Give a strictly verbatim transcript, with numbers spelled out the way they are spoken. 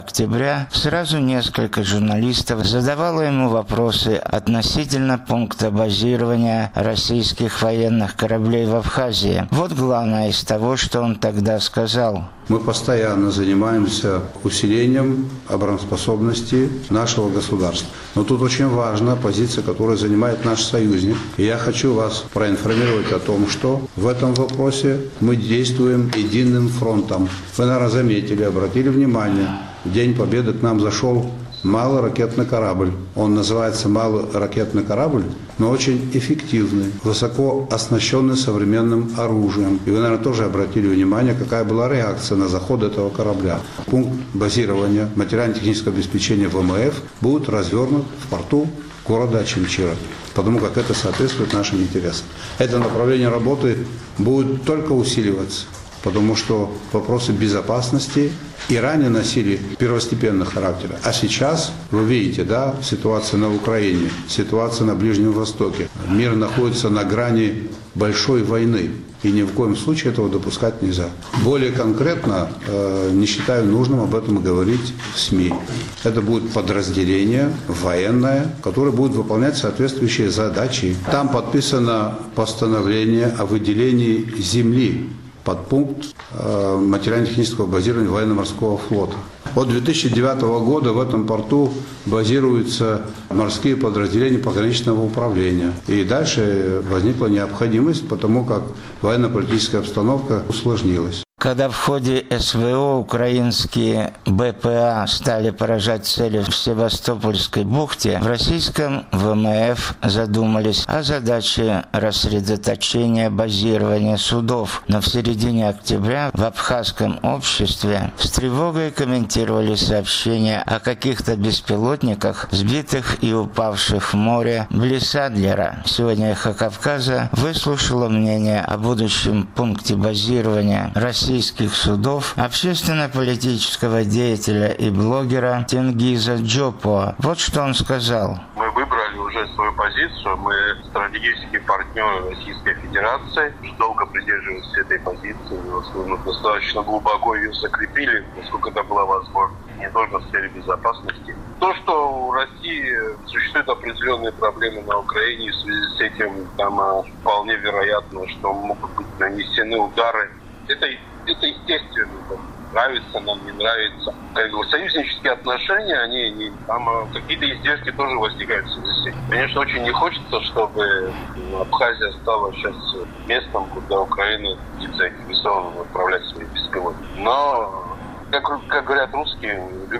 октября сразу несколько журналистов задавало ему вопросы относительно пункта базирования российских военных кораблей в Абхазии. Вот главное из того, что он тогда сказал. Мы постоянно занимаемся усилением обороноспособности нашего государства. Но тут очень важна позиция, которую занимает наш союзник. И я хочу вас проинформировать о том, что в этом вопросе мы действуем единым фронтом. Вы, наверное, заметили, обратили внимание, в День Победы к нам зашел малый ракетный корабль. Он называется малый ракетный корабль, но очень эффективный, высоко оснащенный современным оружием. И вы, наверное, тоже обратили внимание, какая была реакция на заход этого корабля. Пункт базирования материально-технического обеспечения ВМФ будет развернут в порту города Очимчира, потому как это соответствует нашим интересам. Это направление работы будет только усиливаться, потому что вопросы безопасности и ранее носили первостепенный характер. А сейчас, вы видите, да, ситуация на Украине, ситуация на Ближнем Востоке. Мир находится на грани большой войны, и ни в коем случае этого допускать нельзя. Более конкретно, э, не считаю нужным об этом говорить в СМИ. Это будет подразделение военное, которое будет выполнять соответствующие задачи. Там подписано постановление о выделении земли под пункт э, материально-технического базирования военно-морского флота. От две тысячи девятого года в этом порту базируются морские подразделения пограничного управления. И дальше возникла необходимость, потому как военно-политическая обстановка усложнилась. Когда в ходе СВО украинские БПА стали поражать цели в Севастопольской бухте, в российском ВМФ задумались о задаче рассредоточения базирования судов. Но в середине октября в абхазском обществе с тревогой комментировали сообщения о каких-то беспилотниках, сбитых и упавших в море близ Адлера. Сегодня «Эхо Кавказа» выслушало мнение о будущем пункте базирования России российских судов общественно-политического деятеля и блогера Тенгиза Джопо. Вот что он сказал. Мы выбрали уже свою позицию. Мы стратегические партнеры Российской Федерации. Долго придерживались этой позиции. Мы достаточно глубоко ее закрепили, насколько это было возможно. Не только в сфере безопасности. То, что у России существуют определенные проблемы на Украине, в связи с этим там вполне вероятно, что могут быть нанесены удары. Это Это естественно, нравится нам, не нравится. Как бы, союзнические отношения, они, они там какие-то издержки тоже возникают в связи с этим. Конечно, очень не хочется, чтобы Абхазия стала сейчас местом, куда Украина будет заинтересована отправлять свои беспилотники. Но, как, как говорят русские,